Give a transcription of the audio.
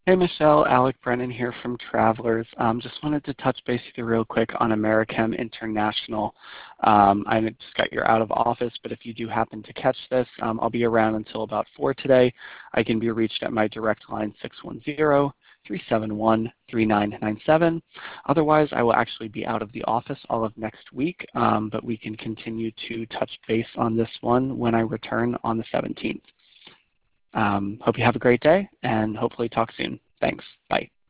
Hey Michelle, Alec Brennan here from Travelers. Just wanted to touch base with you real quick on Americhem International. I just got your out of office, but if you do happen to catch this, I'll be around until about 4 today. I can be reached at my direct line 610-371-3997. Otherwise, I will actually be out of the office all of next week, but we can continue to touch base on this one when I return on the 17th. Hope you have a great day and hopefully talk soon. Thanks. Bye.